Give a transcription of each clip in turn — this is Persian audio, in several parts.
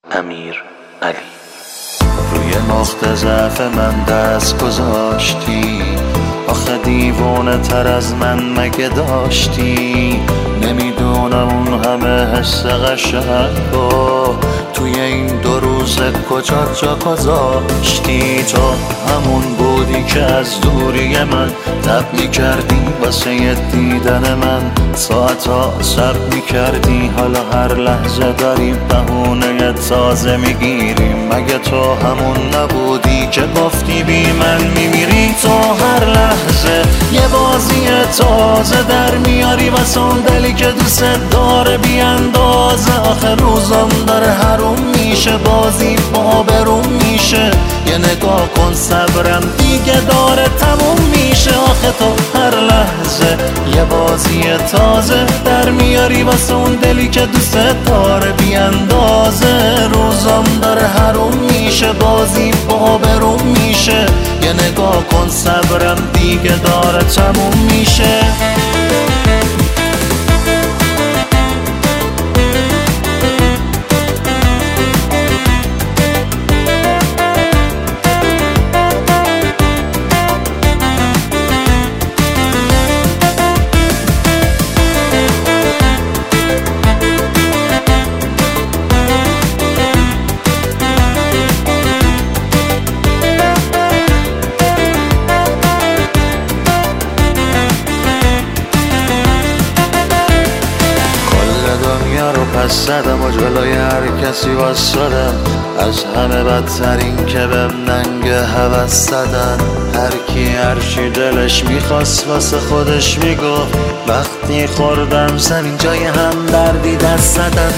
امیر علی. روی نقطه ضعف من دست گذاشتی، آخه دیوانه تر از من مگه داشتی؟ نمیدونم اون همه حس قشنگو توی این 2 روز کجا جا گذاشتی؟ تو همون بودی که از دوری من تب میکردی واسه دیدن من، ساعتا صبر میکردی، حالا هر لحظه داریم بهونه تازه میگیریم. مگه تو همون نبودی که گفتی بی من میمیری؟ تو هر لحظه یه بازی تازه در میاری واسه اون دلی که دوست داره بی اندازه. آخه روزم داره حروم میشه، بازی با بروم میشه، یه نگاه کن صبرم دیگه داره تموم میشه. آخه تو هر لحظه یه بازی تازه در میاری واسه اون دلی که دوست داره بی اندازه. روزم داره حروم میشه، بازی با بروم میشه، یه نگاه کن صبرم دیگه داره تموم میشه. پس زدم و جلوی هر کسی واسدم، از همه بدترین که بهم ننگ هوس زدن. هر کی هر چی دلش میخواست واسه خودش میگفت، وقتی خوردم زمین جای هم دردی دست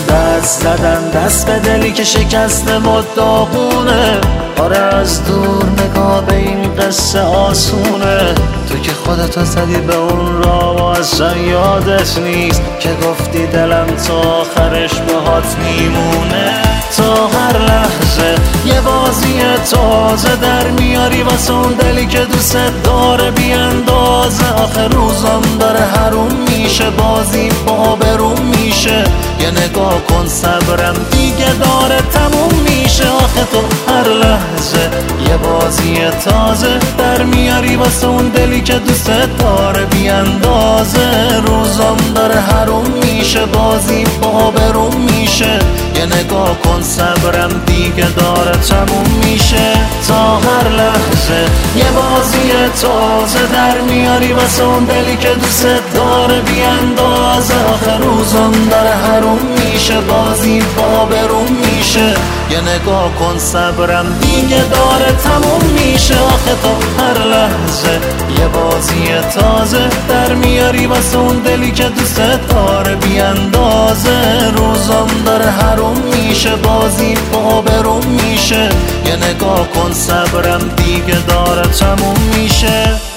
زدن دست به دلی که شکسته و داغونه. آره از دور نگاه به این قصه آسونه، تو که خودتو زدی به اون راه و اصلا یادت نیست که گفتی دلم تا آخرش باهات میمونه. تا هر لحظه یه بازی تازه در میاری واسه اون دلی که دوست داره بی اندازه. آخه روزم داره حروم میشه، بازی با بروم میشه، یه نگاه کن صبرم دیگه داره تموم میشه. آخه تو هر لحظه یه بازی تازه در میاری واسه اون دلی که دوست داره بی اندازه. روزم داره حروم میشه، بازی با بروم میشه، یه نگاه کن صبرم دیگه داره تموم میشه. تا هر لحظه یه بازی تازه در میاری واسه اون دلی که دوست داره بی اندازه. آخه روزم داره حروم میشه، بازی با بروم میشه، یه نگاه کن صبرم دیگه داره تموم میشه. آخه تو هر لحظه یه بازی تازه در میاری واسه اون دلی که دوست داره بی اندازه. روزم داره حروم میشه، بازی با بروم میشه، یه نگاه کن صبرم دیگه داره تموم میشه.